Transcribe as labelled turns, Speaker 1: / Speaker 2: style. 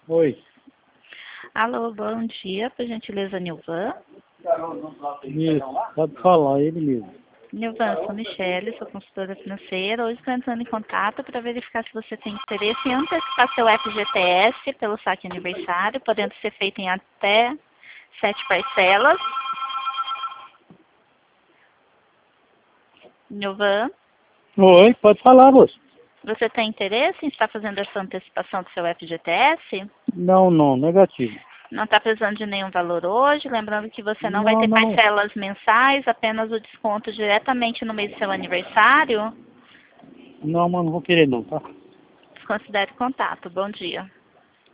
Speaker 1: Oi.
Speaker 2: Alô, bom dia, por gentileza, Nilvan.
Speaker 1: Isso, pode falar, ele mesmo.
Speaker 2: Nilvan, sou Michele, sou consultora financeira. Hoje estou entrando em contato para verificar se você tem interesse em antecipar seu FGTS pelo saque aniversário, podendo ser feito em até 7 parcelas. Nilvan,
Speaker 1: Oi, pode falar, moço.
Speaker 2: você tem interesse em estar fazendo essa antecipação do seu FGTS?
Speaker 1: Não, negativo.
Speaker 2: Não está precisando de nenhum valor hoje, lembrando que você não vai ter
Speaker 1: Não.
Speaker 2: parcelas mensais, apenas o desconto diretamente no mês do seu aniversário.
Speaker 1: Não, mas não vou querer não, tá?
Speaker 2: Considere contato. Bom dia.